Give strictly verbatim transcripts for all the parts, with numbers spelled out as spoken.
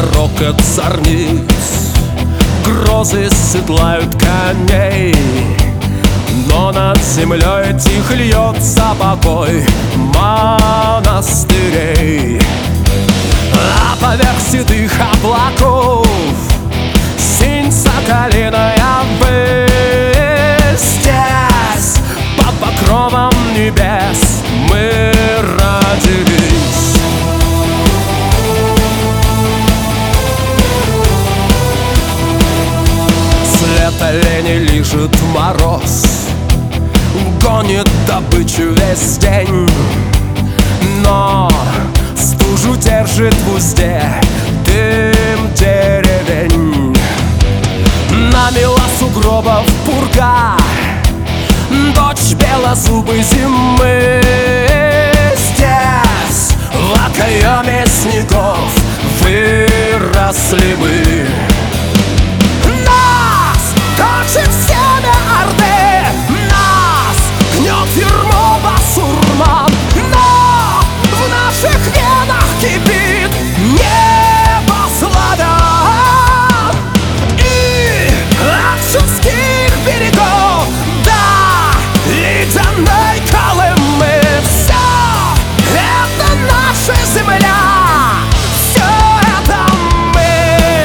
рокот зорниц, грозы седлают коней, но над землей тихо льется покой монастырей. А поверх седых облаков синь соколиная высь. Здесь под покровом небес мы родились. След оленей лижет мороз, гонит добычу весь день, но стужу держит в узде дым деревень. Намела сугробов пурга, дочь белозубой зимы. Здесь в окоеме снегов выросли мы. Нас точит семя орды, нас гнет юрму басурман, но в наших венах кипит небо славян. И от Шумских берегов до ледяной Колымы все это наша земля, все это мы.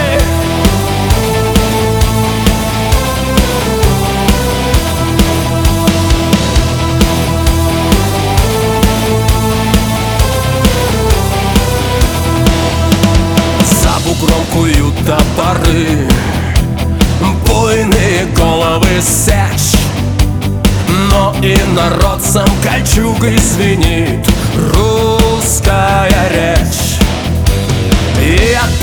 За бугром куют топоры, буйные головы сечь, но и народцам кольчугой звенит русская речь. И от